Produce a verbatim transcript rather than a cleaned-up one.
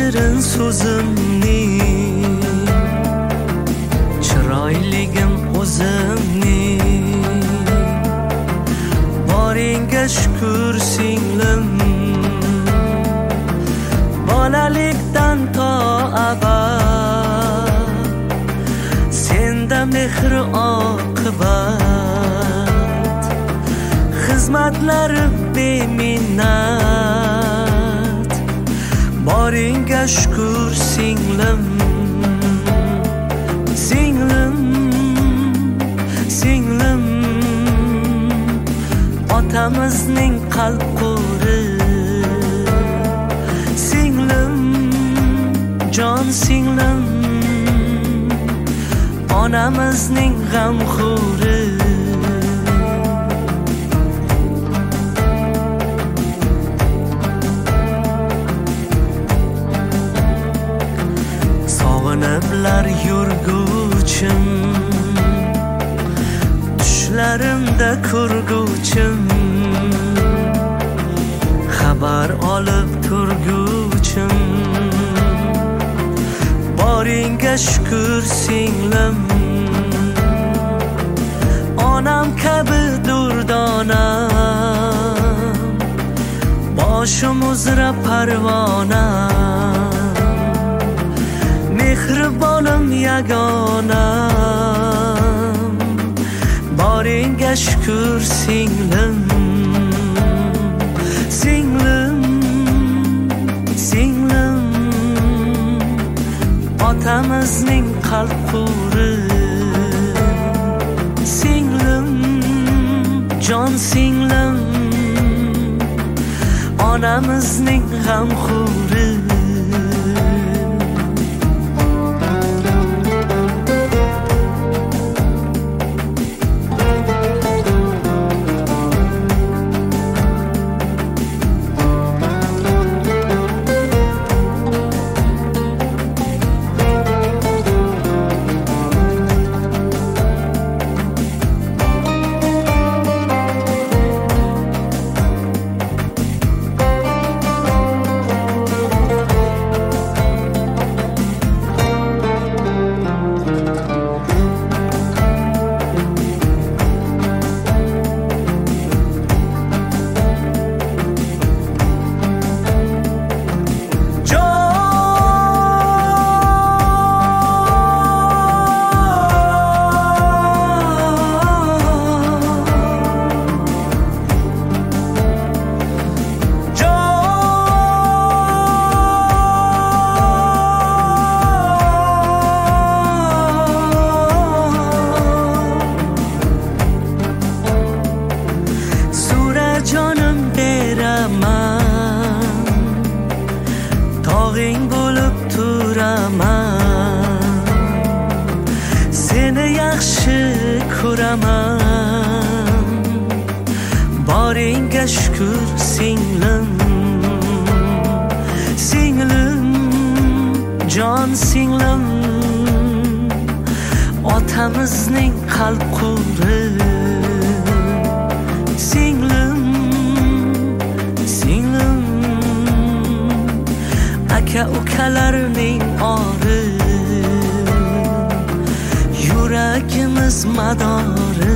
shirin so'zimning, chiroyligim o'zimning. Boringga shukr singlim, bolalikdan to abad senda mehr oqibat. Xizmatlari beminnat, boringga shukr singlim, singlim, singlim. Otamizning qalb qo'ri, singlim, jon singlim. Onamizning g'amxo'ri, sog'iniblar yurguchim, tushlarimda ko'rguchim, xabar olib turguchim. Boringga shukr singlim, onam kabi durdonam, boshim uzra parvonam, mehribonim yagonam. Boringga shukr singlim, singlim, singlim. Otamizning qalb qo'ri, singlim, jon singlim. Onamizning g'amxo'ri. Jonim beraman, tog'ing bo'lib turaman, seni yaxshi ko'raman. Boringga shukr singlim, singlim, jon singlim. Otamizning qalb qo'ri, singlim, singlim. Aka ukalarning ori, yuragimiz madori.